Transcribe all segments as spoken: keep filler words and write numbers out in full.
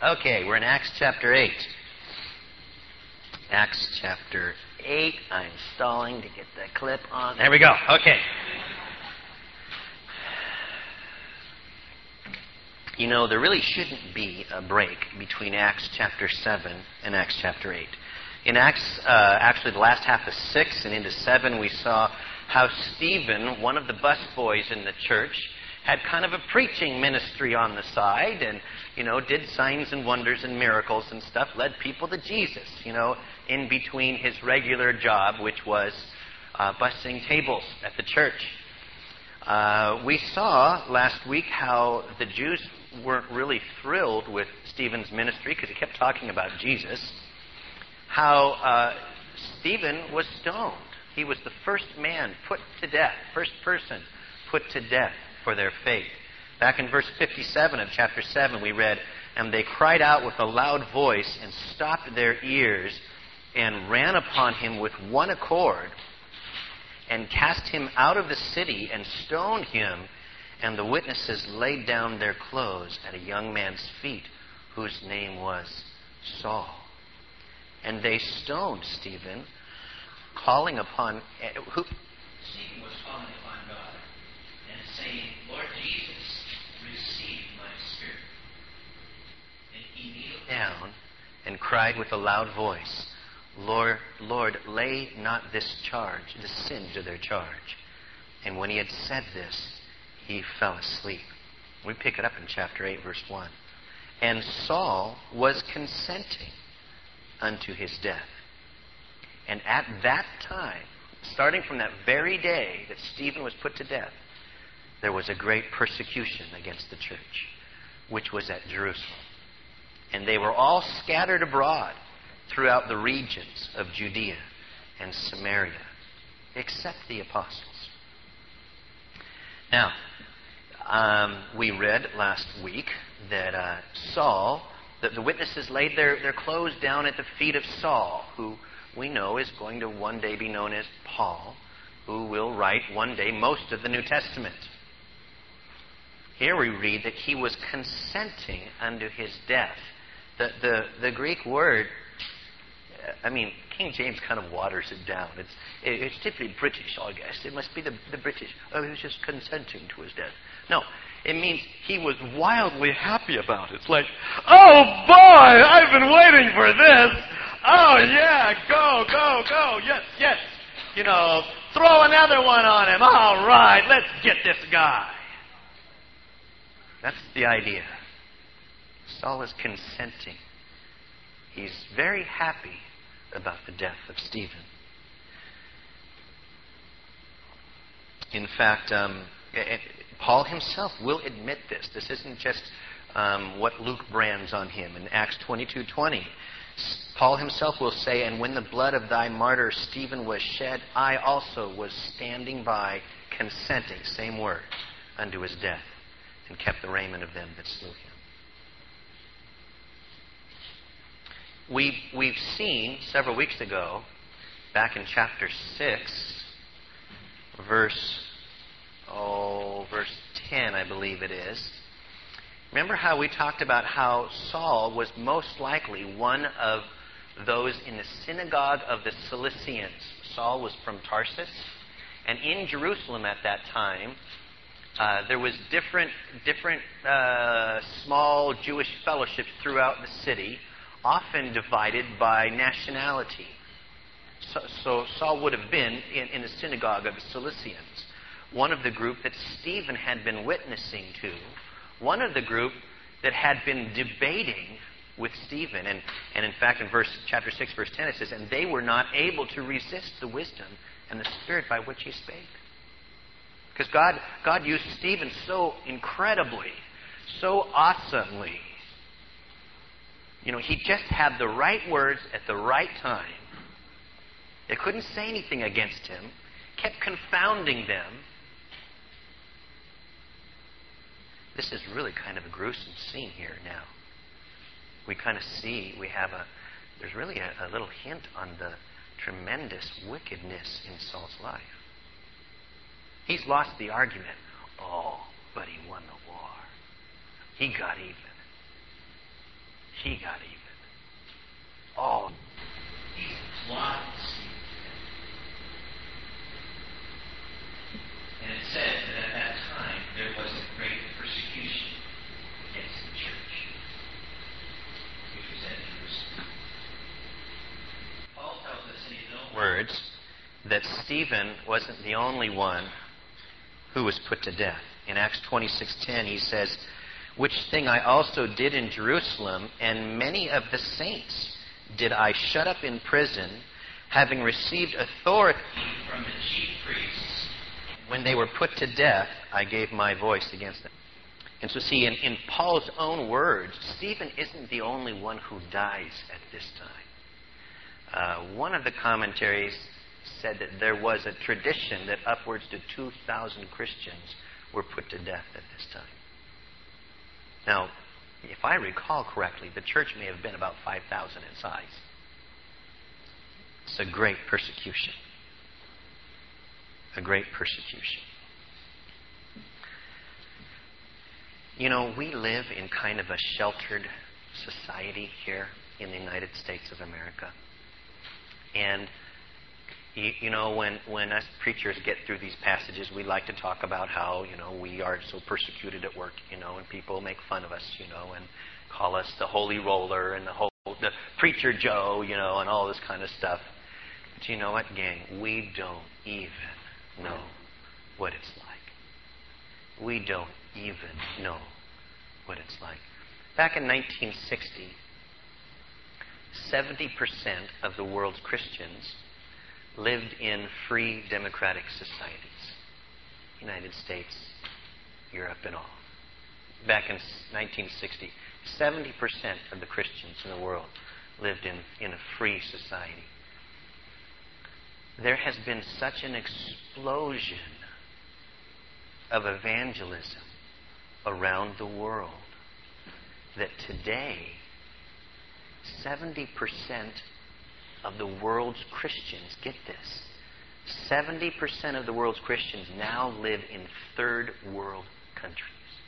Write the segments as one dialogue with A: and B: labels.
A: Okay, we're in Acts chapter eight. Acts chapter eight. I'm stalling to get the clip on. There we go. Okay. You know, there really shouldn't be a break between Acts chapter seven and Acts chapter eight. In Acts, uh, actually the last half of six and into seven, we saw how Stephen, one of the busboys in the church, had kind of a preaching ministry on the side and, you know, did signs and wonders and miracles and stuff, led people to Jesus, you know, in between his regular job, which was uh, bussing tables at the church. Uh, we saw last week how the Jews weren't really thrilled with Stephen's ministry because he kept talking about Jesus. How uh, Stephen was stoned. He was the first man put to death, first person put to death for their faith. Back in verse fifty-seven of chapter seven, we read, "And they cried out with a loud voice and stopped their ears and ran upon him with one accord and cast him out of the city and stoned him. And the witnesses laid down their clothes at a young man's feet, whose name was Saul. And they stoned Stephen, calling upon..." Who,
B: Stephen was calling upon God and saying, "Lord Jesus, receive my spirit." And he kneeled
A: down and cried with a loud voice, Lord, Lord, lay not this charge, this sin to their charge. And when he had said this, he fell asleep. We pick it up in chapter eight, verse one. "And Saul was consenting unto his death. And at that time, starting from that very day that Stephen was put to death, there was a great persecution against the church, which was at Jerusalem. And they were all scattered abroad throughout the regions of Judea and Samaria, except the apostles." Now, um, we read last week that uh, Saul, that the witnesses laid their, their clothes down at the feet of Saul, who we know is going to one day be known as Paul, who will write one day most of the New Testament. Here we read that he was consenting unto his death. The, the, the Greek word, I mean, King James kind of waters it down. It's, it's typically British, I guess. It must be the, the British. Oh, he was just consenting to his death. No, it means he was wildly happy about it. It's like, oh boy, I've been waiting for this. Oh yeah, go, go, go. Yes, yes. You know, throw another one on him. All right, let's get this guy. That's the idea. Saul is consenting. He's very happy about the death of Stephen. In fact, um, Paul himself will admit this. This isn't just um, what Luke brands on him. In Acts twenty-two twenty, Paul himself will say, "And when the blood of thy martyr Stephen was shed, I also was standing by, consenting," same word, "unto his death, and kept the raiment of them that slew him." We've, we've seen several weeks ago, back in chapter six, verse, oh, verse ten, I believe it is. Remember how we talked about how Saul was most likely one of those in the synagogue of the Cilicians. Saul was from Tarsus, and in Jerusalem at that time, uh, there was different, different uh, small Jewish fellowships throughout the city, often divided by nationality. So, so Saul would have been in, in the synagogue of the Cilicians, one of the group that Stephen had been witnessing to, one of the group that had been debating with Stephen. And, and in fact, in verse chapter six, verse ten, it says, "And they were not able to resist the wisdom and the spirit by which he spake." Because God, God used Stephen so incredibly, so awesomely. You know, he just had the right words at the right time. They couldn't say anything against him. Kept confounding them. This is really kind of a gruesome scene here now. We kind of see, we have a, there's really a, a little hint on the tremendous wickedness in Saul's life. He's lost the argument. Oh, but he won the war. He got even. he got even. Oh.
B: He flogged Stephen. And it said that at that time there was a great persecution against the church, which was at Jerusalem. Paul tells us in his own
A: words that Stephen wasn't the only one who was put to death. In Acts twenty-six ten, he says, "Which thing I also did in Jerusalem, and many of the saints did I shut up in prison, having received authority
B: from the chief priests.
A: When they were put to death, I gave my voice against them." And so see, in, in Paul's own words, Stephen isn't the only one who dies at this time. Uh, one of the commentaries said that there was a tradition that upwards to two thousand Christians were put to death at this time. Now, if I recall correctly, the church may have been about five thousand in size. It's a great persecution. A great persecution. You know, we live in kind of a sheltered society here in the United States of America. And You, you know, when, when us preachers get through these passages, we like to talk about how, you know, we are so persecuted at work, you know, and people make fun of us, you know, and call us the holy roller and the whole, the preacher Joe, you know, and all this kind of stuff. But you know what, gang? We don't even know what it's like. We don't even know what it's like. Back in nineteen sixty, seventy percent of the world's Christians lived in free democratic societies. United States, Europe, and all. Back in nineteen sixty, seventy percent of the Christians in the world lived in, in a free society. There has been such an explosion of evangelism around the world that today, seventy percent of the world's Christians, get this, seventy percent of the world's Christians now live in third world countries.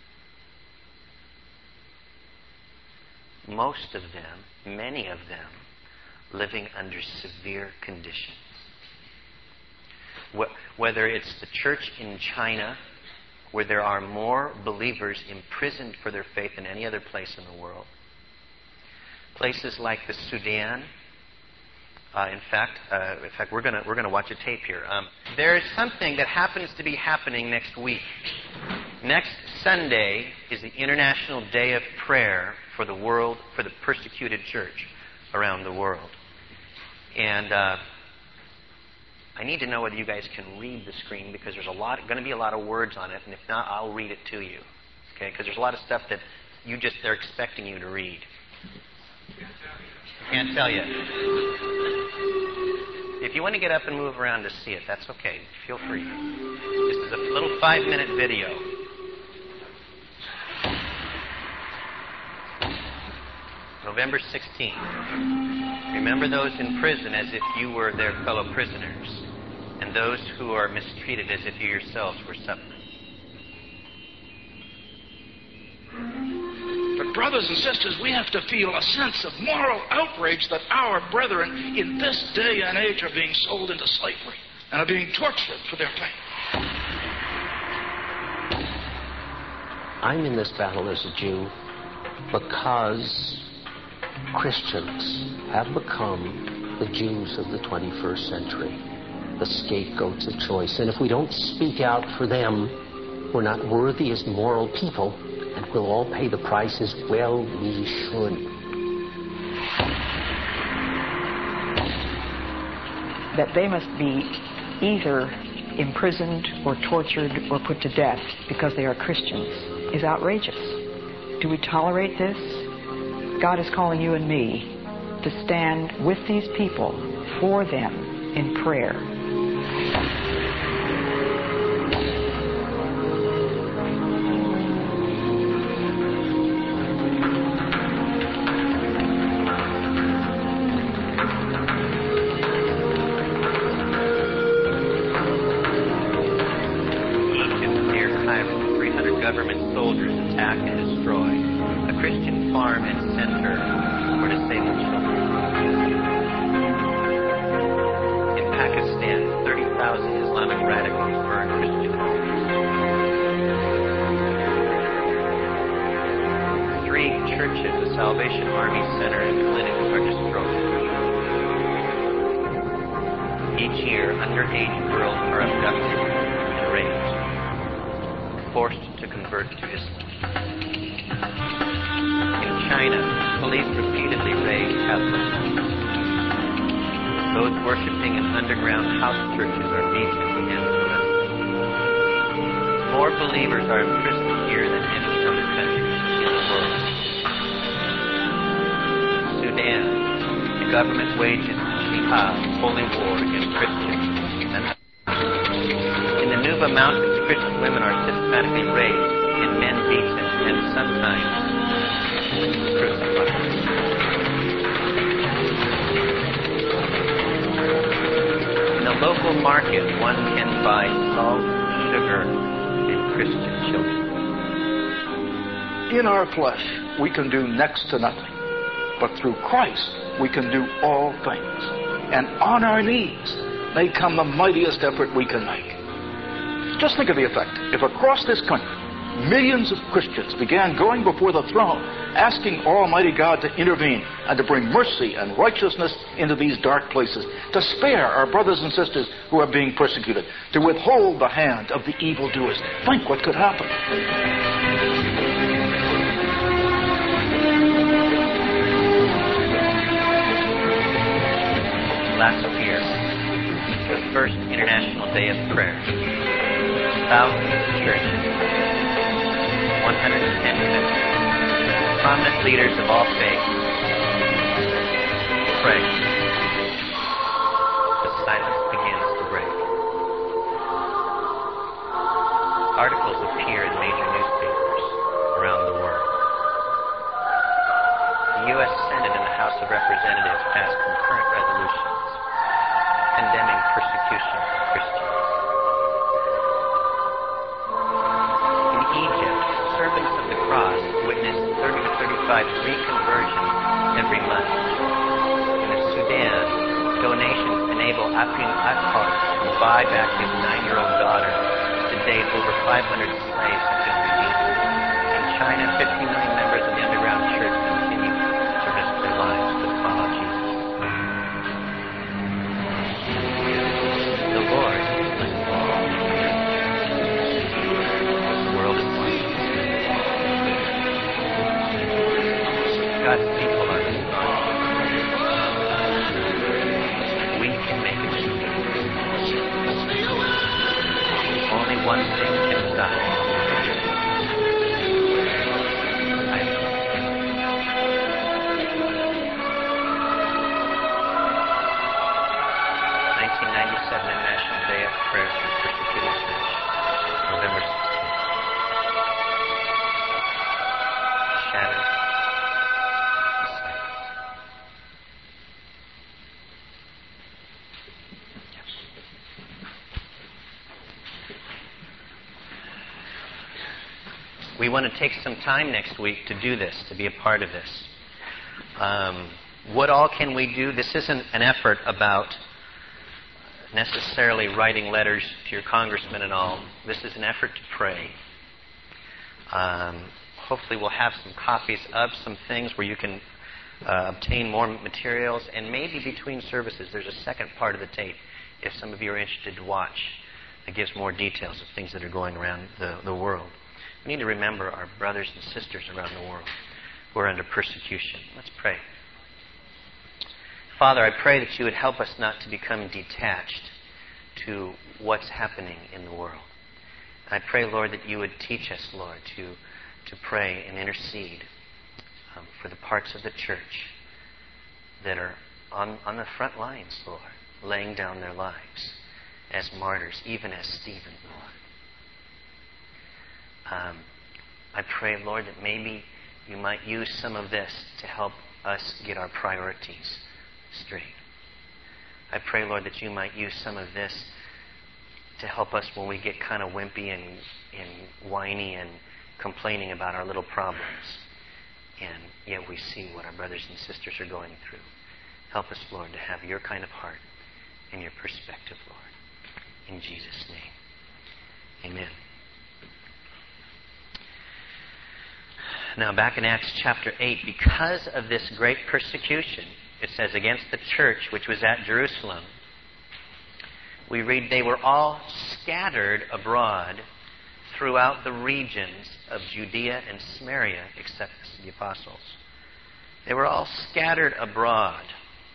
A: Most of them, many of them, living under severe conditions. Whether it's the church in China, where there are more believers imprisoned for their faith than any other place in the world. Places like the Sudan. Uh, in fact, uh, in fact, we're going we're going to watch a tape here. Um, there is something that happens to be happening next week. Next Sunday is the International Day of Prayer for the world, for the persecuted church around the world. And uh, I need to know whether you guys can read the screen, because there's a lot, going to be a lot of words on it, and if not, I'll read it to you. Okay? Because there's a lot of stuff that you just they're expecting you to read. I can't tell you. If you want to get up and move around to see it, that's okay. Feel free. This is a little five-minute video. November sixteenth. Remember those in prison as if you were their fellow prisoners, and those who are mistreated as if you yourselves were suffering.
C: But brothers and sisters, we have to feel a sense of moral outrage that our brethren in this day and age are being sold into slavery and are being tortured for their faith.
D: I'm in this battle as a Jew because Christians have become the Jews of the twenty-first century, the scapegoats of choice. And if we don't speak out for them, we're not worthy as moral people, and we'll all pay the price as well we should.
E: That they must be either imprisoned or tortured or put to death because they are Christians is outrageous. Do we tolerate this? God is calling you and me to stand with these people for them in prayer.
A: Government soldiers attack and destroy a Christian farm and center Salvation Army Center and clinics are destroyed. Each year, underage girls are abducted and raped, forced to convert to Islam. In China, police repeatedly raid Catholic monks. Those worshipping in underground house churches are beaten and arrested. More believers are imprisoned here than any other country in the world. Sudan, the government wages jihad, holy war against Christians. And in the Nuba Mountains, Christian women are systematically raped and men beaten and sometimes crucified. In the local market, one can buy salt, sugar, and Christian children.
C: In our flesh, we can do next to nothing. But through Christ, we can do all things. And on our knees may come the mightiest effort we can make. Just think of the effect. If across this country, millions of Christians began going before the throne, asking Almighty God to intervene and to bring mercy and righteousness into these dark places, to spare our brothers and sisters who are being persecuted, to withhold the hand of the evildoers. Think what could happen.
A: Last year, the first International Day of Prayer. Thousands of churches, one hundred ten countries, prominent leaders of all faiths pray. The silence begins to break. Articles appear in major newspapers around the world. The U S Senate and the House of Representatives passed concurrent resolutions condemning persecution of Christians. In Egypt, servants of the cross witnessed thirty to thirty-five reconversions every month. In Sudan, donations enable Afrin Akhar to buy back his nine-year-old daughter. To date, over five hundred slaves have been redeemed. In China, fifty million members of the underground church continue to risk their lives to follow Jesus. The Lord is involved. The world is watching. God's people are responding. We can make a change. Only one thing can stop it. nineteen ninety-seven International Day of Prayer for the Persecuted Church, November sixteenth. Shadows and silence. We want to take some time next week to do this, to be a part of this. Um, what all can we do? This isn't an effort about necessarily writing letters to your congressman and all. This is an effort to pray. Um, hopefully we'll have some copies of some things where you can uh, obtain more materials, and maybe between services there's a second part of the tape if some of you are interested to watch. It gives more details of things that are going around the, the world. We need to remember our brothers and sisters around the world who are under persecution. Let's pray. Father, I pray that you would help us not to become detached to what's happening in the world. I pray, Lord, that you would teach us, Lord, to, to pray and intercede um, for the parts of the church that are on, on the front lines, Lord, laying down their lives as martyrs, even as Stephen, Lord. Um, I pray, Lord, that maybe you might use some of this to help us get our priorities straight. I pray, Lord, that you might use some of this to help us when we get kind of wimpy and, and whiny and complaining about our little problems. And yet we see what our brothers and sisters are going through. Help us, Lord, to have your kind of heart and your perspective, Lord. In Jesus' name, amen. Now, back in Acts chapter eight, because of this great persecution, it says, against the church which was at Jerusalem, we read, they were all scattered abroad throughout the regions of Judea and Samaria, except the apostles. They were all scattered abroad.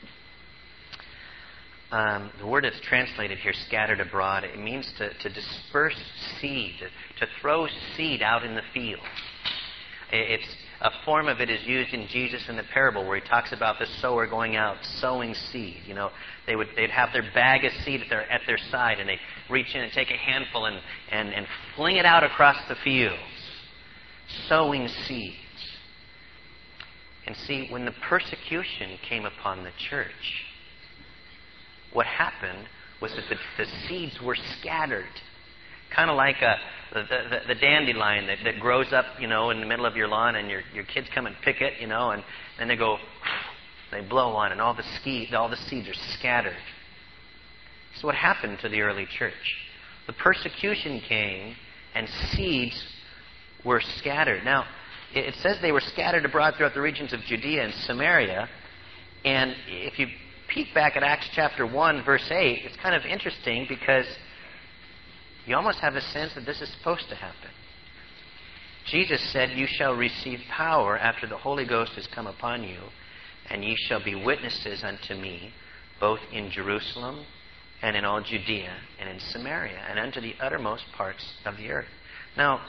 A: Um, the word that's translated here, scattered abroad, it means to, to disperse seed, to, to throw seed out in the field. It's a form of it is used in Jesus in the parable where he talks about the sower going out sowing seed. You know, they would they'd have their bag of seed at their at their side, and they reach in and take a handful and and, and fling it out across the fields, sowing seeds. And see, when the persecution came upon the church, what happened was that the, the seeds were scattered. Kind of like a, the, the, the dandelion that, that grows up, you know, in the middle of your lawn, and your, your kids come and pick it, you know, and then they go, they blow on it, and all the, ski, all the seeds are scattered. So what happened to the early church? The persecution came, and seeds were scattered. Now, it, it says they were scattered abroad throughout the regions of Judea and Samaria, and if you peek back at Acts chapter one, verse eight, it's kind of interesting because you almost have a sense that this is supposed to happen. Jesus said, you shall receive power after the Holy Ghost has come upon you, and ye shall be witnesses unto me, both in Jerusalem and in all Judea and in Samaria, and unto the uttermost parts of the earth. Now,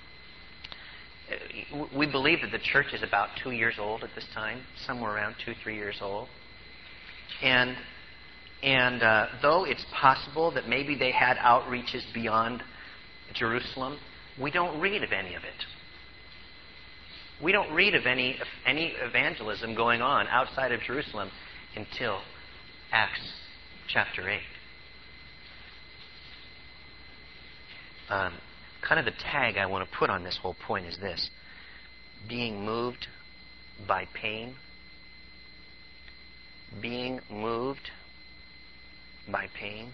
A: we believe that the church is about two years old at this time, somewhere around two, three years old. And And uh, though it's possible that maybe they had outreaches beyond Jerusalem, we don't read of any of it. We don't read of any any evangelism going on outside of Jerusalem until Acts chapter eight. Um, kind of the tag I want to put on this whole point is this: being moved by pain, being moved by pain.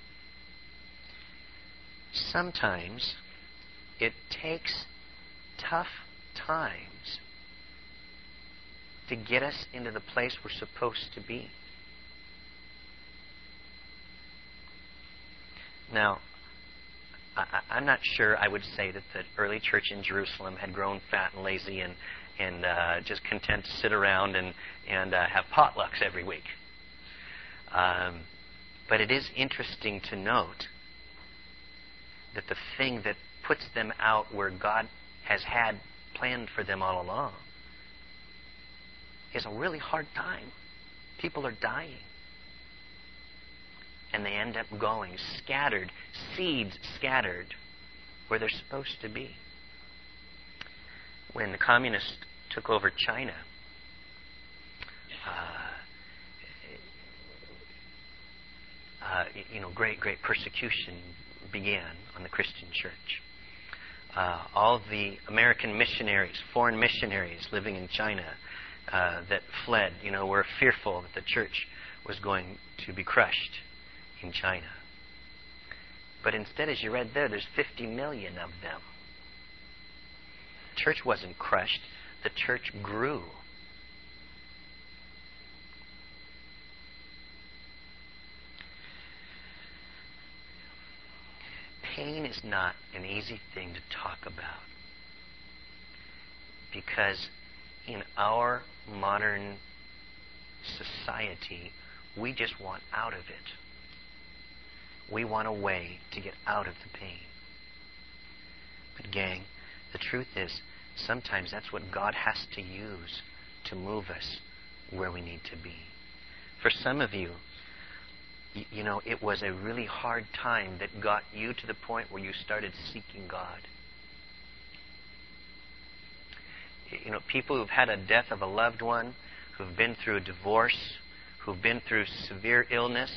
A: Sometimes it takes tough times to get us into the place we're supposed to be. Now, I, I'm not sure I would say that the early church in Jerusalem had grown fat and lazy and, and uh, just content to sit around and, and uh, have potlucks every week. Um, But it is interesting to note that the thing that puts them out where God has had planned for them all along is a really hard time. People are dying. And they end up going scattered, seeds scattered where they're supposed to be. When the communists took over China, uh, Uh, you know, great, great persecution began on the Christian church. Uh, all the American missionaries, foreign missionaries living in China uh, that fled, you know, were fearful that the church was going to be crushed in China. But instead, as you read there, there's fifty million of them. The church wasn't crushed. The church grew. Pain is not an easy thing to talk about because in our modern society, we just want out of it. We want a way to get out of the pain. But gang, the truth is, sometimes that's what God has to use to move us where we need to be. For some of you, you know, it was a really hard time that got you to the point where you started seeking God. You know, people who've had a death of a loved one, who've been through a divorce, who've been through severe illness,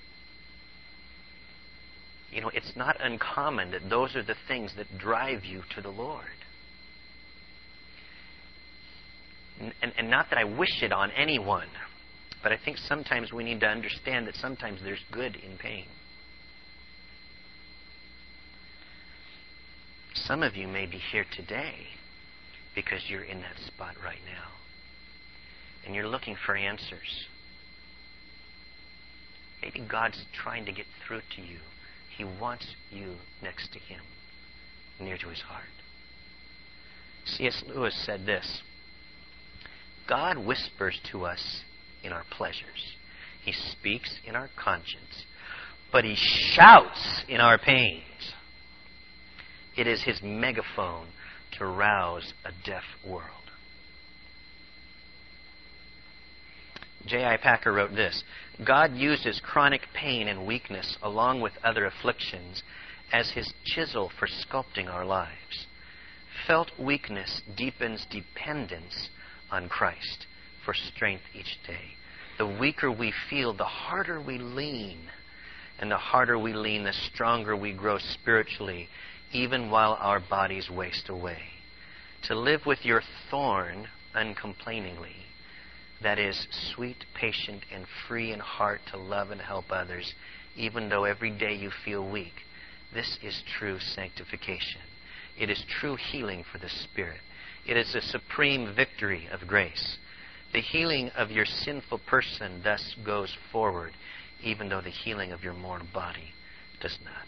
A: you know, it's not uncommon that those are the things that drive you to the Lord. And, and not that I wish it on anyone, but I think sometimes we need to understand that sometimes there's good in pain. Some of you may be here today, because you're in that spot right now. And you're looking for answers. Maybe God's trying to get through to you. He wants you next to Him, near to His heart. C S Lewis said this: God whispers to us in our pleasures. He speaks in our conscience, but He shouts in our pains. It is His megaphone to rouse a deaf world. J I Packer wrote this: God uses chronic pain and weakness along with other afflictions as His chisel for sculpting our lives. Felt weakness deepens dependence on Christ for strength each day. The weaker we feel, the harder we lean. And the harder we lean, the stronger we grow spiritually, even while our bodies waste away. To live with your thorn uncomplainingly, that is, sweet, patient, and free in heart to love and help others, even though every day you feel weak. This is true sanctification. It is true healing for the Spirit. It is a supreme victory of grace. The healing of your sinful person thus goes forward, even though the healing of your mortal body does not.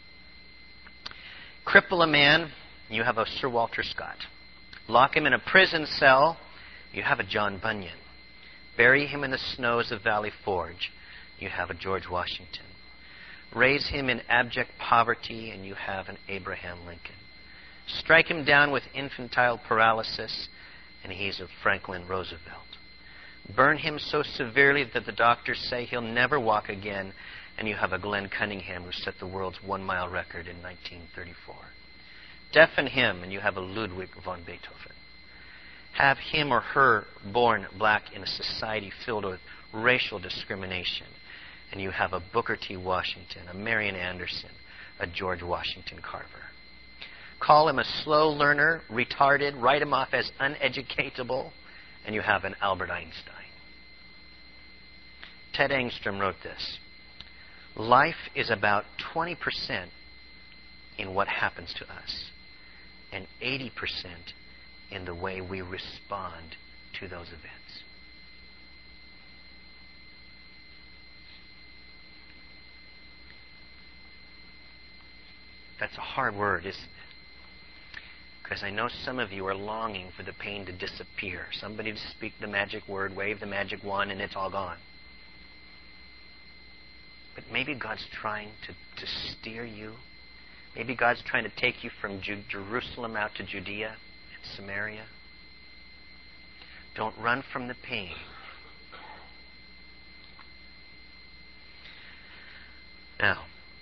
A: Cripple a man, you have a Sir Walter Scott. Lock him in a prison cell, you have a John Bunyan. Bury him in the snows of Valley Forge, you have a George Washington. Raise him in abject poverty, and you have an Abraham Lincoln. Strike him down with infantile paralysis, and he's a Franklin Roosevelt. Burn him so severely that the doctors say he'll never walk again, and you have a Glenn Cunningham who set the world's one-mile record in nineteen thirty-four. Deafen him, and you have a Ludwig von Beethoven. Have him or her born black in a society filled with racial discrimination, and you have a Booker T. Washington, a Marian Anderson, a George Washington Carver. Call him a slow learner, retarded, write him off as uneducatable, and you have an Albert Einstein. Ted Engstrom wrote this: life is about twenty percent in what happens to us, and eighty percent in the way we respond to those events. That's a hard word, isn't it? Because I know some of you are longing for the pain to disappear. Somebody to speak the magic word, wave the magic wand, and it's all gone. But maybe God's trying to, to steer you. Maybe God's trying to take you from Ju- Jerusalem out to Judea and Samaria. Don't run from the pain. Now,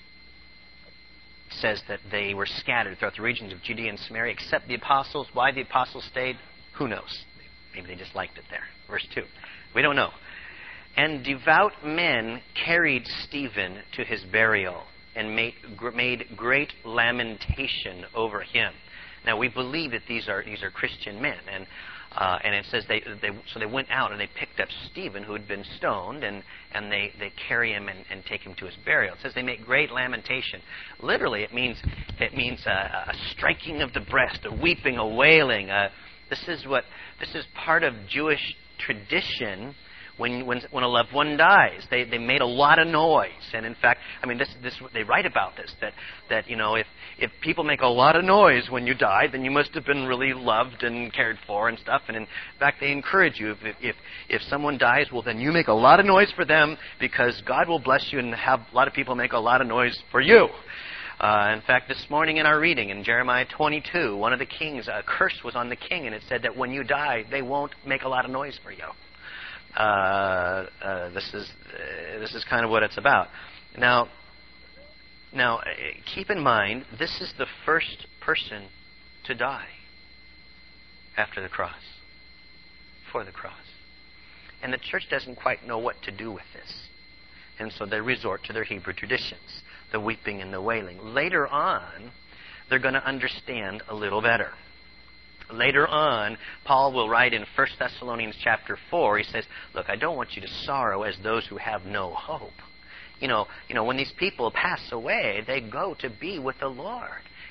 A: says that they were scattered throughout the regions of Judea and Samaria except the apostles. Why the apostles stayed, who knows? Maybe they just liked it there. Verse two. We don't know. And devout men carried Stephen to his burial and made, made great lamentation over him. Now we believe that these are these are Christian men, and uh, and it says they, they so they went out and they picked up Stephen, who had been stoned, and, and they, they carry him and, and take him to his burial. It says they make great lamentation. Literally, it means it means a, a striking of the breast, a weeping, a wailing. A, this is what this is part of Jewish tradition. When, when when a loved one dies, they, they made a lot of noise, and in fact, I mean, this this they write about this that that you know if if people make a lot of noise when you die, then you must have been really loved and cared for and stuff. And in fact, they encourage you if if if someone dies, well, then you make a lot of noise for them because God will bless you and have a lot of people make a lot of noise for you. Uh, in fact, this morning in our reading in Jeremiah twenty-two, one of the kings, a curse was on the king, and it said that when you die, they won't make a lot of noise for you. Uh, uh, this is uh, this is kind of what it's about. Now, now, uh, keep in mind, this is the first person to die after the cross, for the cross, and the church doesn't quite know what to do with this, and so they resort to their Hebrew traditions, the weeping and the wailing. Later on, they're going to understand a little better. Later on, Paul will write in First Thessalonians chapter four, he says, look, I don't want you to sorrow as those who have no hope. You know, you know, when these people pass away, they go to be with the Lord.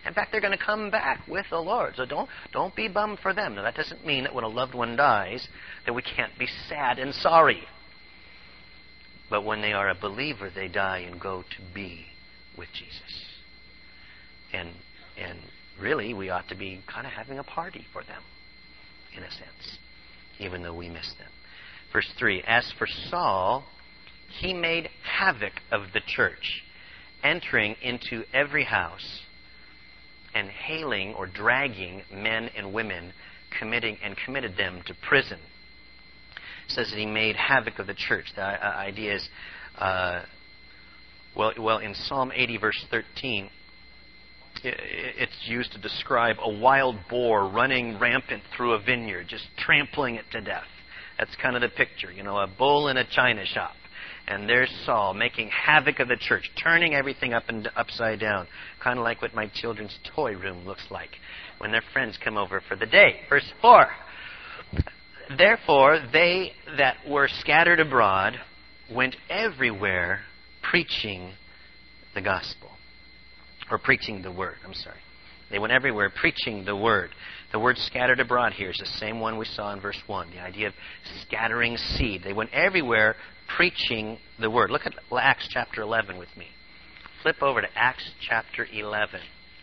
A: In fact, they're going to come back with the Lord. So don't, don't be bummed for them. Now, that doesn't mean that when a loved one dies that we can't be sad and sorry. But when they are a believer, they die and go to be with Jesus. And, and really, we ought to be kind of having a party for them, in a sense, even though we miss them. Verse three, as for Saul, he made havoc of the church, entering into every house and hailing or dragging men and women, committing and committed them to prison. It says that he made havoc of the church. The uh, idea is, uh, well, well, in Psalm eighty, verse thirteen, it, it's used to describe a wild boar running rampant through a vineyard, just trampling it to death. That's kind of the picture, you know, a bull in a china shop. And there's Saul making havoc of the church, turning everything up and upside down, kind of like what my children's toy room looks like when their friends come over for the day. Verse four, therefore they that were scattered abroad went everywhere preaching the gospel. Or preaching the word, I'm sorry. They went everywhere preaching the word. The word scattered abroad here is the same one we saw in verse one. The idea of scattering seed. They went everywhere preaching the word. Look at Acts chapter eleven with me. Flip over to Acts chapter eleven.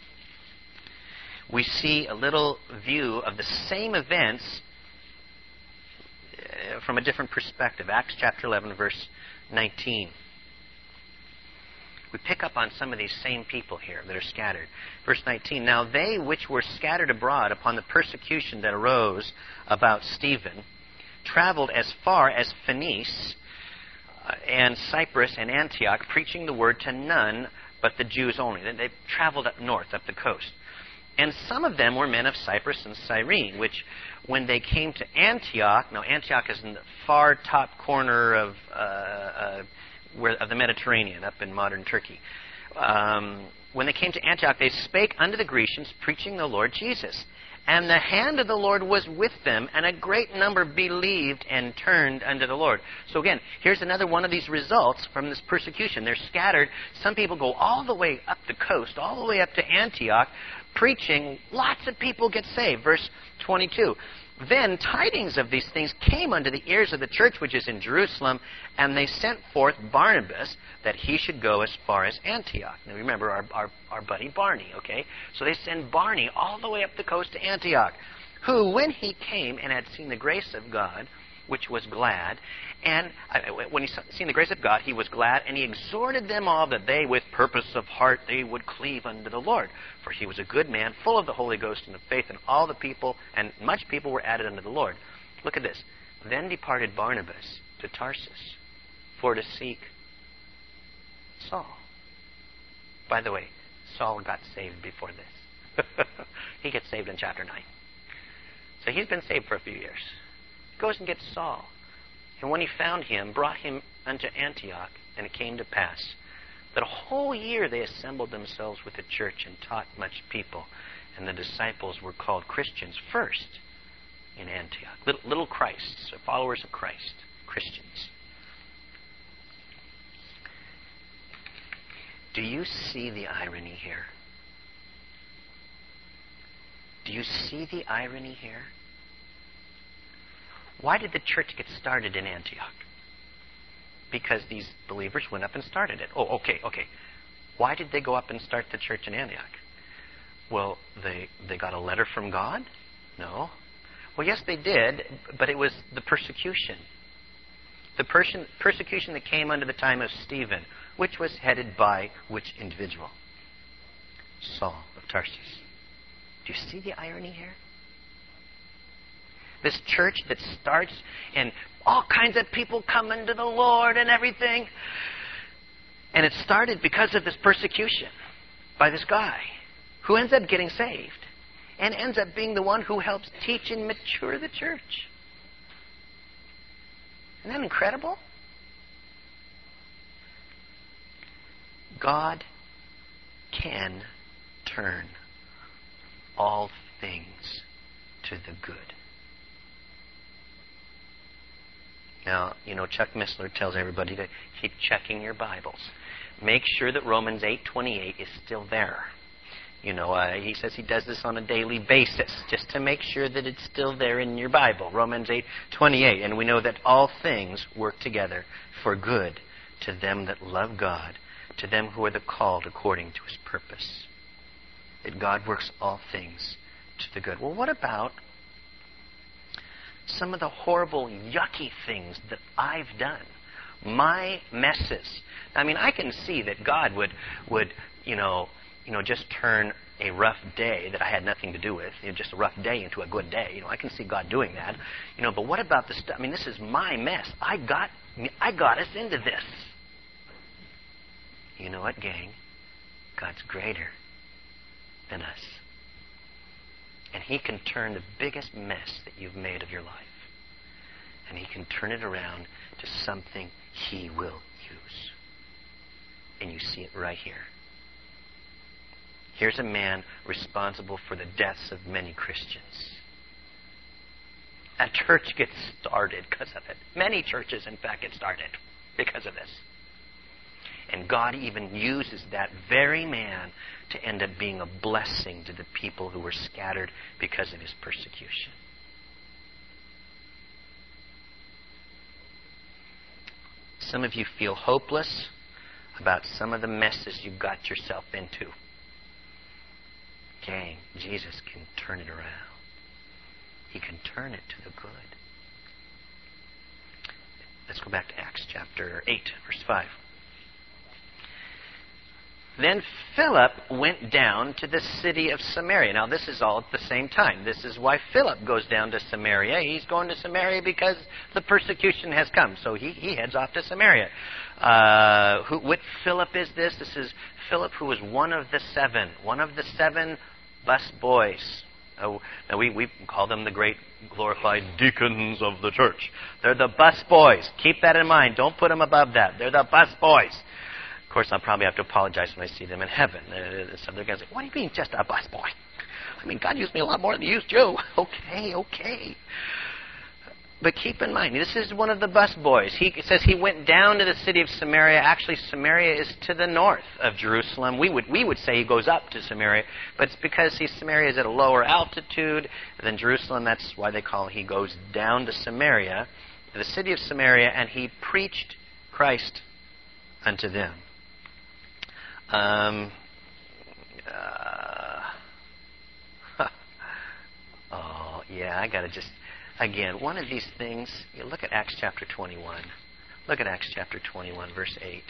A: We see a little view of the same events from a different perspective. Acts chapter eleven, verse nineteen. We pick up on some of these same people here that are scattered. Verse nineteen, now they which were scattered abroad upon the persecution that arose about Stephen traveled as far as Phoenice uh, and Cyprus and Antioch, preaching the word to none but the Jews only. They traveled up north, up the coast. And some of them were men of Cyprus and Cyrene, which when they came to Antioch, now Antioch is in the far top corner of uh, uh, where, of the Mediterranean, up in modern Turkey. Um, when they came to Antioch, they spake unto the Grecians, preaching the Lord Jesus. And the hand of the Lord was with them, and a great number believed and turned unto the Lord. So again, here's another one of these results from this persecution. They're scattered. Some people go all the way up the coast, all the way up to Antioch, preaching. Lots of people get saved. Verse twenty-two. Then tidings of these things came unto the ears of the church which is in Jerusalem, and they sent forth Barnabas that he should go as far as Antioch. Now remember our, our, our buddy Barney, okay? So they send Barney all the way up the coast to Antioch, who, when he came and had seen the grace of God, which was glad, and when he seen the grace of God, he was glad, and he exhorted them all that they, with purpose of heart, they would cleave unto the Lord. For he was a good man, full of the Holy Ghost and of faith, and all the people, and much people were added unto the Lord. Look at this. Then departed Barnabas to Tarsus for to seek Saul. By the way, Saul got saved before this. He gets saved in chapter nine. So he's been saved for a few years. Goes and gets Saul. And when he found him, brought him unto Antioch, and it came to pass that a whole year they assembled themselves with the church and taught much people. And the disciples were called Christians first in Antioch. Little, little Christs, followers of Christ, Christians. Do you see the irony here? Do you see the irony here? Why did the church get started in Antioch? Because these believers went up and started it. Oh, okay, okay. Why did they go up and start the church in Antioch? Well, they they got a letter from God? No. Well, yes, they did, but it was the persecution. The perse- persecution that came under the time of Stephen, which was headed by which individual? Saul of Tarsus. Do you see the irony here? This church that starts and all kinds of people coming to the Lord and everything. And it started because of this persecution by this guy who ends up getting saved and ends up being the one who helps teach and mature the church. Isn't that incredible? God can turn all things to the good. Now, you know, Chuck Missler tells everybody to keep checking your Bibles. Make sure that Romans eight twenty-eight is still there. You know, uh, he says he does this on a daily basis just to make sure that it's still there in your Bible. Romans eight twenty-eight. And we know that all things work together for good to them that love God, to them who are the called according to his purpose. That God works all things to the good. Well, what about some of the horrible, yucky things that I've done? My messes. I mean, I can see that God would, would you know, you know, just turn a rough day that I had nothing to do with, you know, just a rough day into a good day. You know, I can see God doing that. You know, but what about the stuff? I mean, this is my mess. I got, I got us into this. You know what, gang? God's greater than us. And he can turn the biggest mess that you've made of your life, and he can turn it around to something he will use. And you see it right here. Here's a man responsible for the deaths of many Christians. A church gets started because of it. Many churches, in fact, get started because of this. And God even uses that very man to end up being a blessing to the people who were scattered because of his persecution. Some of you feel hopeless about some of the messes you got yourself into. Gang, Jesus can turn it around. He can turn it to the good. Let's go back to Acts chapter eight, verse five. Then Philip went down to the city of Samaria. Now, this is all at the same time. This is why Philip goes down to Samaria. He's going to Samaria because the persecution has come. So he, he heads off to Samaria. Uh, who, what Philip is this? This is Philip, who was one of the seven. One of the seven bus boys. Uh, now, we, we call them the great glorified deacons of the church. They're the bus boys. Keep that in mind. Don't put them above that. They're the bus boys. Of course, I'll probably have to apologize when I see them in heaven. Uh, some other guys say, what do you mean just a bus boy? I mean, God used me a lot more than he used you. Okay, okay. But keep in mind, this is one of the bus boys. He it says he went down to the city of Samaria. Actually, Samaria is to the north of Jerusalem. We would we would say he goes up to Samaria, but it's because he, Samaria is at a lower altitude than Jerusalem. That's why they call it, he goes down to Samaria, to the city of Samaria, and he preached Christ unto them. Um, uh, oh, yeah, I got to just, again, one of these things, you look at Acts chapter twenty-one. Look at Acts chapter twenty-one, verse eight.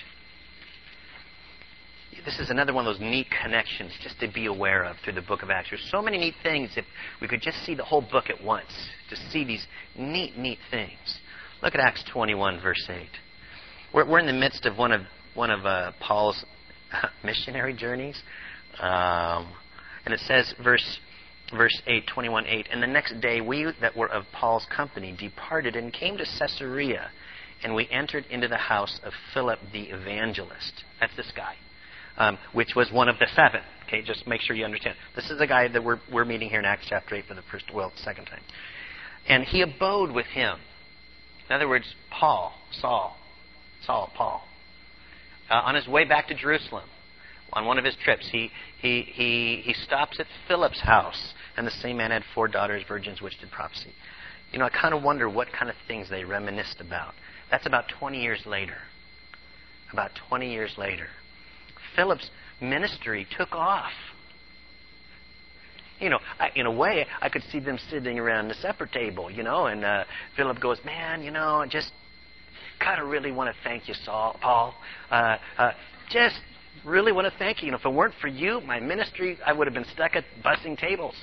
A: This is another one of those neat connections just to be aware of through the book of Acts. There's so many neat things if we could just see the whole book at once, to see these neat, neat things. Look at Acts twenty-one, verse eight. We're, we're in the midst of one of one of uh, Paul's missionary journeys. Um, and it says, verse verse eight, twenty-one eight, and the next day we that were of Paul's company departed and came to Caesarea, and we entered into the house of Philip the evangelist. That's this guy, um, which was one of the seven. Okay, just make sure you understand. This is the guy that we're, we're meeting here in Acts chapter eight for the first, well, second time. And he abode with him. In other words, Paul, Saul, Saul, Paul. Uh, on his way back to Jerusalem, on one of his trips, he, he, he, he stops at Philip's house. And the same man had four daughters, virgins, which did prophecy. You know, I kind of wonder what kind of things they reminisced about. That's about twenty years later. About twenty years later. Philip's ministry took off. You know, I, in a way, I could see them sitting around the supper table, you know, and uh, Philip goes, man, you know, just kind of really want to thank you, Saul, Paul. Uh, uh, just really want to thank you. You know, if it weren't for you, my ministry, I would have been stuck at bussing tables.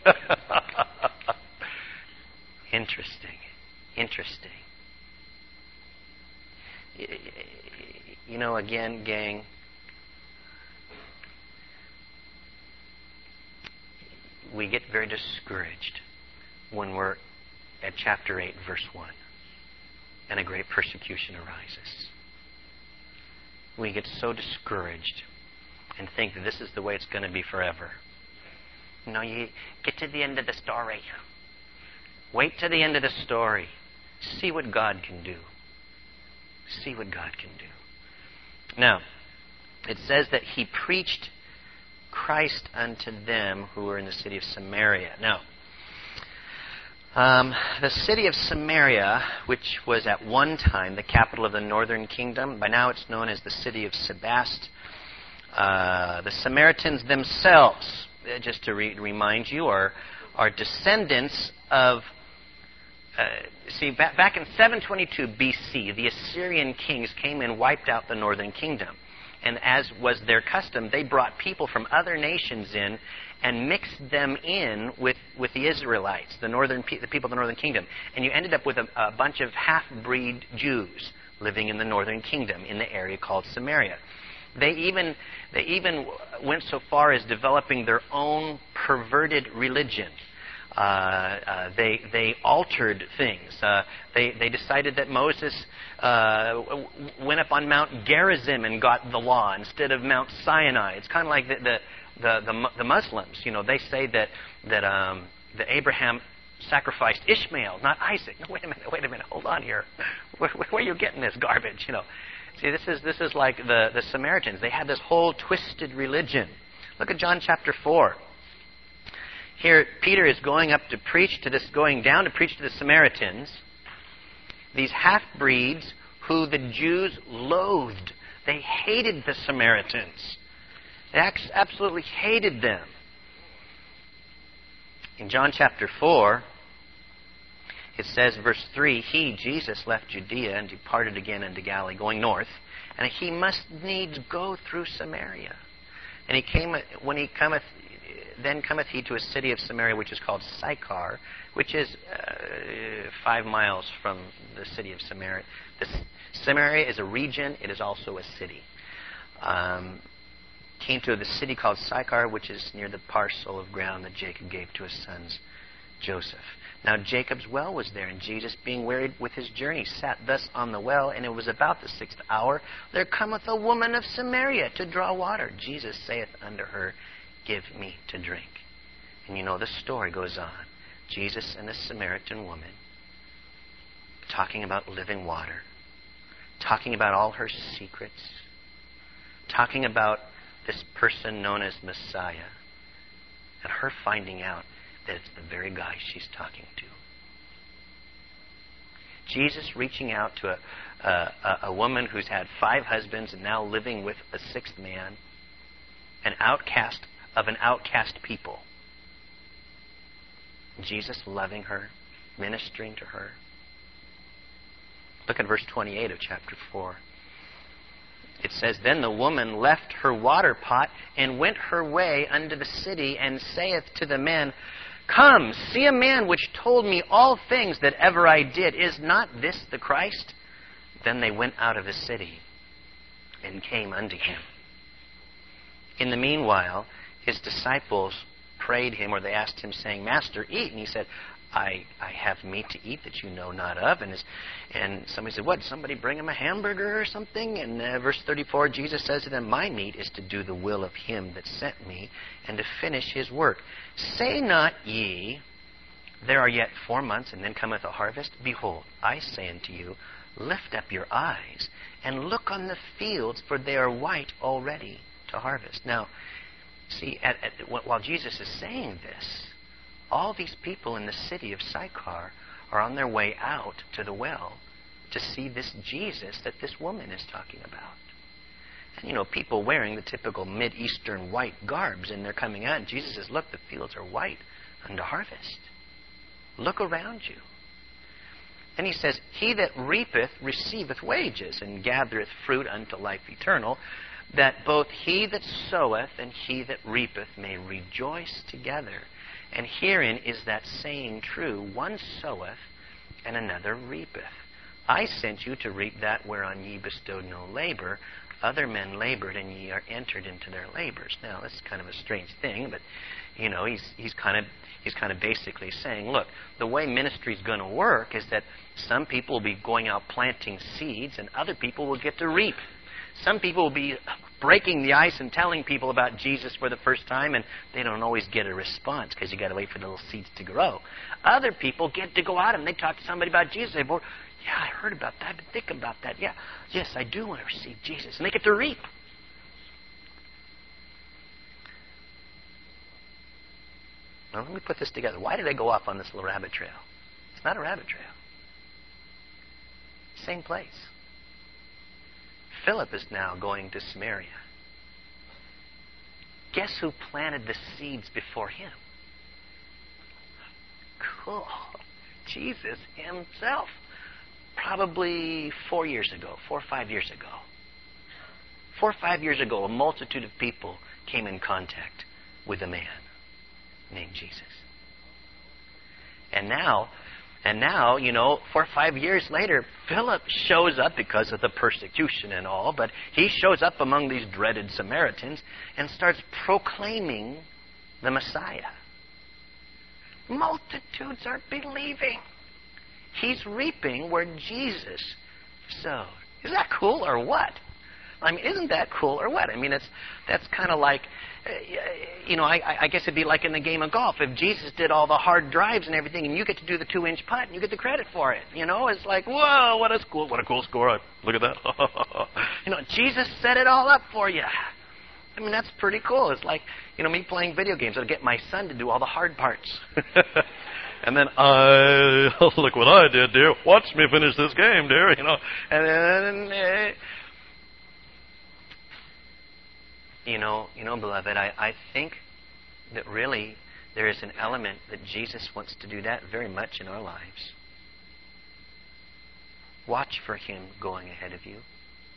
A: Interesting. Interesting. You know, again, gang, we get very discouraged when we're at chapter eight, verse one, and a great persecution arises. We get so discouraged and think that this is the way it's going to be forever. No, you get to the end of the story. Wait to the end of the story. See what God can do. See what God can do. Now, it says that he preached Christ unto them who were in the city of Samaria. Now, um, the city of Samaria, which was at one time the capital of the northern kingdom, by now it's known as the city of Sebast. Uh, the Samaritans themselves, just to re- remind you, are, are descendants of... Uh, see, back, back in seven twenty-two B C, the Assyrian kings came and wiped out the northern kingdom. And as was their custom, they brought people from other nations in and mixed them in with, with the Israelites, the northern pe- the people of the northern kingdom. And you ended up with a, a bunch of half-breed Jews living in the northern kingdom in the area called Samaria. They even, they even went so far as developing their own perverted religion. Uh, uh, they they altered things. Uh, they they decided that Moses uh, went up on Mount Gerizim and got the law instead of Mount Sinai. It's kind of like the the, the the the Muslims. You know, they say that that um, that Abraham sacrificed Ishmael, not Isaac. No, wait a minute, wait a minute, hold on here. Where, where are you getting this garbage? You know, see, this is this is like the the Samaritans. They had this whole twisted religion. Look at John chapter four. Here, Peter is going up to preach to this, going down to preach to the Samaritans, these half-breeds who the Jews loathed. They hated the Samaritans. They absolutely hated them. In John chapter four, it says, verse three, He, Jesus, left Judea and departed again into Galilee, going north, and he must needs go through Samaria. And he came, when he cometh, then cometh he to a city of Samaria, which is called Sychar, which is uh, five miles from the city of Samaria. This, Samaria is a region. It is also a city. Um, came to the city called Sychar, which is near the parcel of ground that Jacob gave to his sons Joseph. Now Jacob's well was there, and Jesus, being wearied with his journey, sat thus on the well, and it was about the sixth hour. There cometh a woman of Samaria to draw water. Jesus saith unto her, Give me to drink. And you know the story goes on. Jesus and the Samaritan woman talking about living water, talking about all her secrets, talking about this person known as Messiah, and her finding out that it's the very guy she's talking to. Jesus reaching out to a, a, a woman who's had five husbands and now living with a sixth man, an outcast of an outcast people. Jesus loving her, ministering to her. Look at verse twenty-eight of chapter four. It says, Then the woman left her water pot and went her way unto the city, and saith to the men, Come, see a man which told me all things that ever I did. Is not this the Christ? Then they went out of the city and came unto him. In the meanwhile, his disciples prayed him, or they asked him, saying, Master, eat. And he said, I, I have meat to eat that you know not of. And, his, and somebody said, what, somebody bring him a hamburger or something? And uh, verse thirty-four, Jesus says to them, My meat is to do the will of him that sent me, and to finish his work. Say not ye, There are yet four months, and then cometh a harvest? Behold, I say unto you, Lift up your eyes, and look on the fields, for they are white already to harvest. Now, see, at, at, while Jesus is saying this, all these people in the city of Sychar are on their way out to the well to see this Jesus that this woman is talking about. And, you know, people wearing the typical Mid-Eastern white garbs, and they're coming out, and Jesus says, Look, the fields are white unto harvest. Look around you. And he says, He that reapeth receiveth wages, and gathereth fruit unto life eternal, that both he that soweth and he that reapeth may rejoice together. And herein is that saying true, One soweth, and another reapeth. I sent you to reap that whereon ye bestowed no labor. Other men labored, and ye are entered into their labors. Now, this is kind of a strange thing, but, you know, he's he's kind of he's kind of basically saying, look, the way ministry is going to work is that some people will be going out planting seeds, and other people will get to reap. Some people will be breaking the ice and telling people about Jesus for the first time, and they don't always get a response because you got to wait for the little seeds to grow. Other people get to go out and they talk to somebody about Jesus. They go, yeah, I heard about that. I've been thinking about that. Yeah, yes, I do want to receive Jesus. And they get to reap. Now, let me put this together. Why did I go off on this little rabbit trail? It's not a rabbit trail. Same place. Philip is now going to Samaria. Guess who planted the seeds before him? Cool. Jesus himself. Probably four years ago, four or five years ago. Four or five years ago, a multitude of people came in contact with a man named Jesus. And now, and now, you know, four or five years later, Philip shows up because of the persecution and all, but he shows up among these dreaded Samaritans and starts proclaiming the Messiah. Multitudes are believing. He's reaping where Jesus sowed. Is that cool or what? I mean, isn't that cool or what? I mean, it's that's kind of like, uh, you know, I, I guess it'd be like in the game of golf. If Jesus did all the hard drives and everything, and you get to do the two-inch putt, and you get the credit for it. You know, it's like, whoa, what a cool, what a cool score! Look at that. You know, Jesus set it all up for you. I mean, that's pretty cool. It's like, you know, me playing video games. I'll get my son to do all the hard parts. And then I, look what I did, dear. Watch me finish this game, dear. You know, and then, uh, you know, you know, beloved, I, I think that really there is an element that Jesus wants to do that very much in our lives. Watch for Him going ahead of you.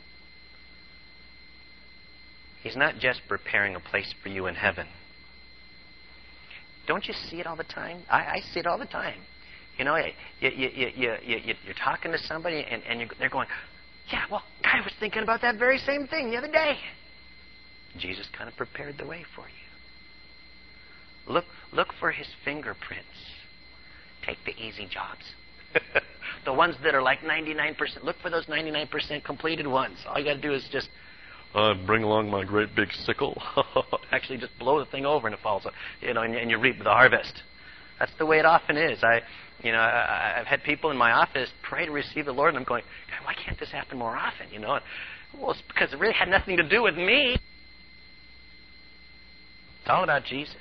A: He's not just preparing a place for you in heaven. Don't you see it all the time? I, I see it all the time. You know, you, you, you, you, you, you're talking to somebody and, and you're, they're going, yeah, well, I was thinking about that very same thing the other day. Jesus kind of prepared the way for you. Look, look for His fingerprints. Take the easy jobs. The ones that are like ninety-nine percent. Look for those ninety-nine percent completed ones. All you got to do is just Uh, bring along my great big sickle. Actually, just blow the thing over and it falls, you know, and, and you reap the harvest. That's the way it often is. I, you know, I, I've had people in my office pray to receive the Lord, and I'm going, God, why can't this happen more often? You know, and, well, it's because it really had nothing to do with me. It's all about Jesus.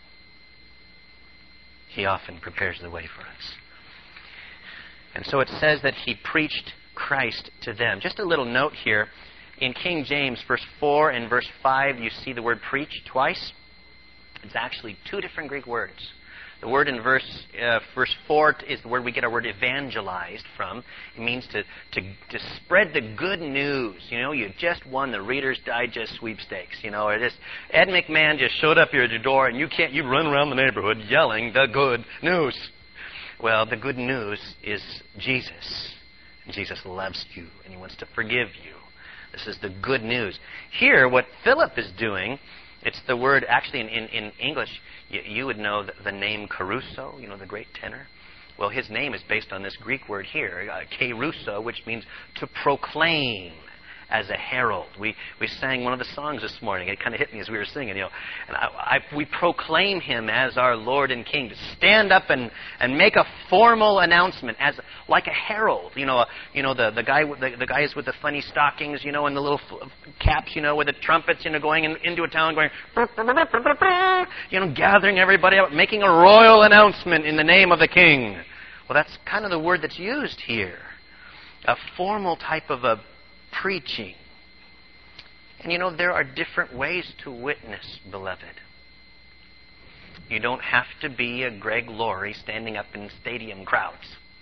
A: He often prepares the way for us. And so it says that He preached Christ to them. Just a little note here. In King James, verse four and verse five, you see the word preach twice. It's actually two different Greek words. The word in verse uh, verse four is the word we get our word evangelized from. It means to, to, to spread the good news. You know, you just won the Reader's Digest sweepstakes. You know, or this Ed McMahon just showed up here at your door, and you can't you run around the neighborhood yelling the good news. Well, the good news is Jesus. And Jesus loves you, and He wants to forgive you. This is the good news. Here, what Philip is doing, it's the word, actually in, in, in English, you, you would know the, the name Caruso, you know, the great tenor. Well, his name is based on this Greek word here, uh, keruso, which means to proclaim as a herald. We we sang one of the songs this morning. It kind of hit me as we were singing, you know. And I, I, we proclaim Him as our Lord and King. To stand up and, and make a formal announcement as like a herald. You know, you know the the guy the, the guys with the funny stockings, you know, and the little f- caps, you know, with the trumpets, you know, going in, into a town, going, you know, gathering everybody up, making a royal announcement in the name of the King. Well, that's kind of the word that's used here. A formal type of a preaching. And you know, there are different ways to witness, beloved. You don't have to be a Greg Laurie standing up in stadium crowds.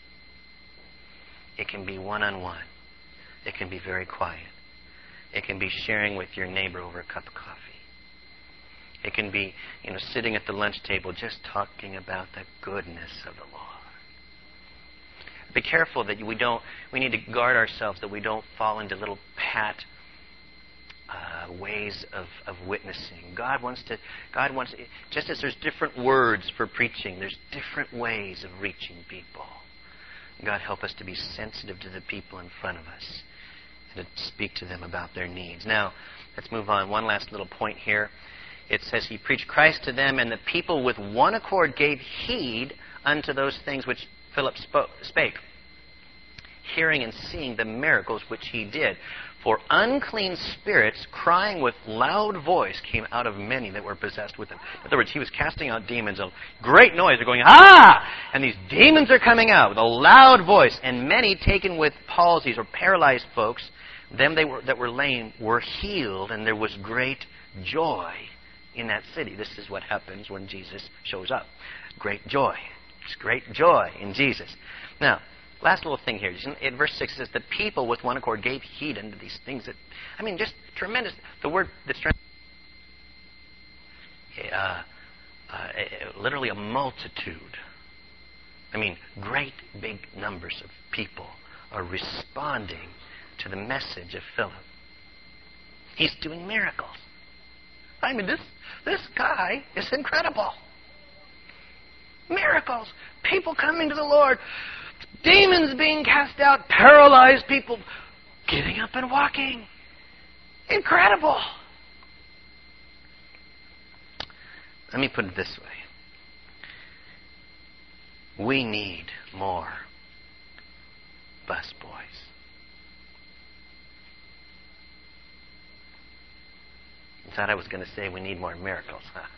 A: It can be one-on-one. It can be very quiet. It can be sharing with your neighbor over a cup of coffee. It can be, you know, sitting at the lunch table just talking about the goodness of the Lord. Be careful that we don't, we need to guard ourselves that we don't fall into little pat uh, ways of, of witnessing. God wants to, God wants, just as there's different words for preaching, there's different ways of reaching people. God help us to be sensitive to the people in front of us and to speak to them about their needs. Now, let's move on. One last little point here. It says He preached Christ to them, and the people with one accord gave heed unto those things which Philip spoke, spake. hearing and seeing the miracles which he did. For unclean spirits, crying with loud voice, came out of many that were possessed with them. In other words, he was casting out demons. A great noise. They're going, ah! And these demons are coming out with a loud voice. And many taken with palsies or paralyzed folks, them they were, that were lame, were healed. And there was great joy in that city. This is what happens when Jesus shows up. Great joy. It's great joy in Jesus. Now, last little thing here. In verse six it says, the people with one accord gave heed unto these things. That, I mean, just tremendous. The word that's uh, uh, literally a multitude. I mean, great big numbers of people are responding to the message of Philip. He's doing miracles. I mean, this this guy is incredible. Miracles. People coming to the Lord. Demons being cast out. Paralyzed people getting up and walking. Incredible. Let me put it this way. We need more bus boys. I thought I was going to say we need more miracles, huh?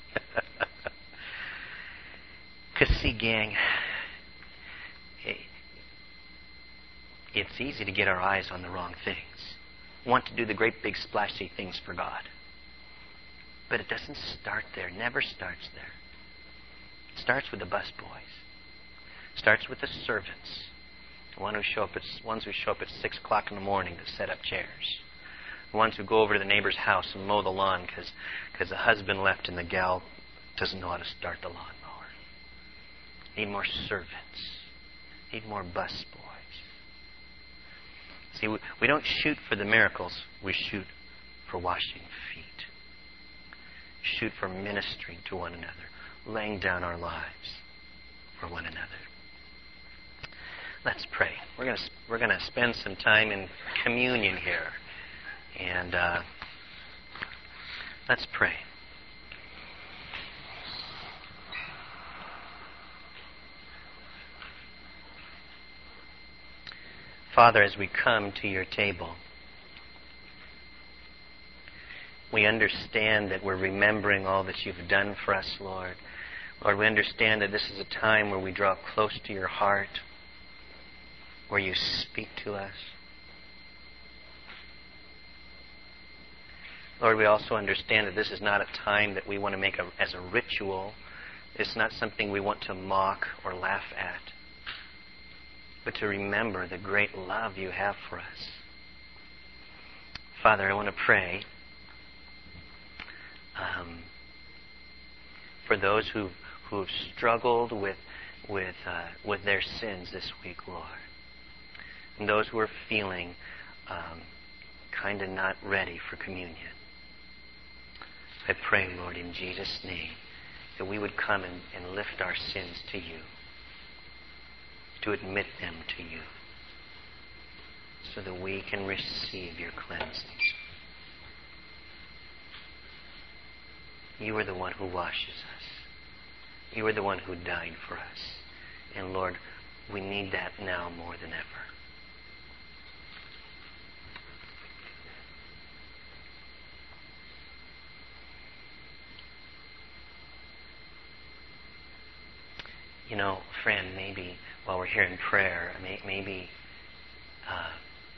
A: Because, see, gang, it's easy to get our eyes on the wrong things. Want to do the great big splashy things for God. But it doesn't start there. Never starts there. It starts with the bus boys. It starts with the servants. The one who show up at, ones who show up at six o'clock in the morning to set up chairs. The ones who go over to the neighbor's house and mow the lawn because because the husband left and the gal doesn't know how to start the lawnmower. Need more servants. Need more bus boys. See, we, we don't shoot for the miracles. We shoot for washing feet. Shoot for ministering to one another. Laying down our lives for one another. Let's pray. We're going to we're going to spend some time in communion here. And uh, let's pray. Father, as we come to your table, we understand that we're remembering all that you've done for us, Lord. Lord, we understand that this is a time where we draw close to your heart, where you speak to us. Lord, we also understand that this is not a time that we want to make a, as a ritual. It's not something we want to mock or laugh at, but to remember the great love you have for us. Father, I want to pray um, for those who who have struggled with with uh, with their sins this week, Lord, and those who are feeling um, kind of not ready for communion. I pray, Lord, in Jesus' name, that we would come and, and lift our sins to you, to admit them to you, so that we can receive your cleansing. You are the one who washes us. You are the one who died for us. And Lord, we need that now more than ever. You know, friend, maybe while we're here in prayer, may, maybe uh,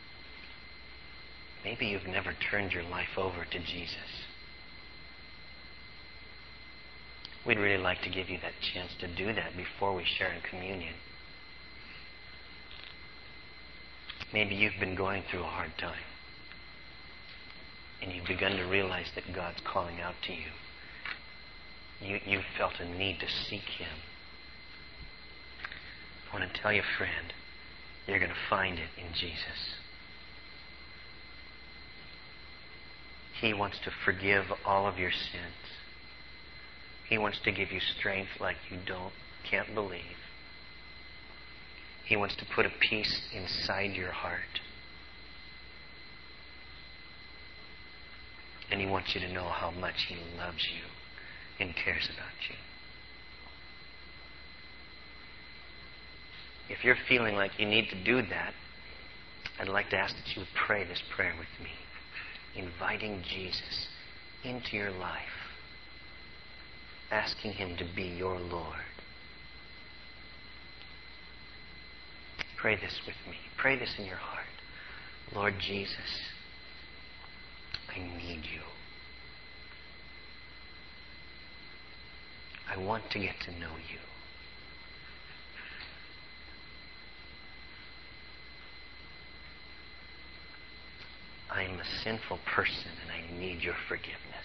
A: maybe you've never turned your life over to Jesus. We'd really like to give you that chance to do that before we share in communion. Maybe you've been going through a hard time, and you've begun to realize that God's calling out to you. You you've felt a need to seek Him. I want to tell you, friend, you're going to find it in Jesus. He wants to forgive all of your sins. He wants to give you strength like you don't, can't believe. He wants to put a peace inside your heart. And He wants you to know how much He loves you and cares about you. If you're feeling like you need to do that, I'd like to ask that you would pray this prayer with me, inviting Jesus into your life, asking him to be your Lord. Pray this with me. Pray this in your heart. Lord Jesus, I need you. I want to get to know you. I am a sinful person and I need your forgiveness.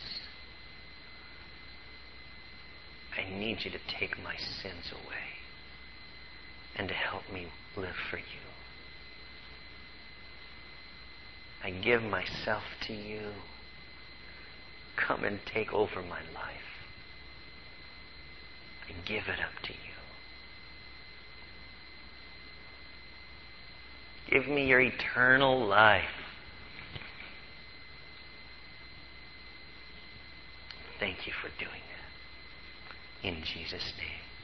A: I need you to take my sins away and to help me live for you. I give myself to you. Come and take over my life. I give it up to you. Give me your eternal life. Thank you for doing that. In Jesus' name.